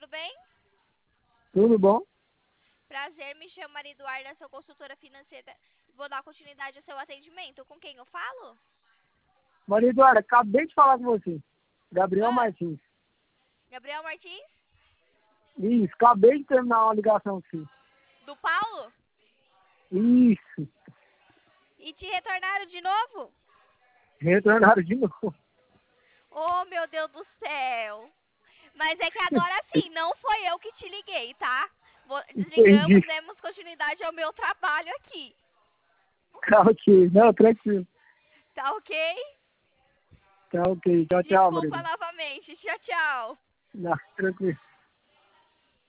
tudo bem? Tudo bom? Prazer, me chamo Maria Eduarda, sou consultora financeira. Vou dar continuidade ao seu atendimento. Com quem eu falo? Maria Eduarda, acabei de falar com você. Gabriel Ah, Martins. Gabriel Martins? Isso, acabei de terminar uma ligação com você. Do Paulo? Isso, E te retornaram de novo? retornaram de novo. Oh, meu Deus do céu. Mas é que agora sim, não foi eu que te liguei, tá? Entendi. Desligamos, demos continuidade ao meu trabalho aqui. Tá ok. Não, tranquilo. Tá ok? Tá ok. Tchau, tchau, Maria Desculpa Eduarda. novamente. Tchau, tchau. Não, tranquilo.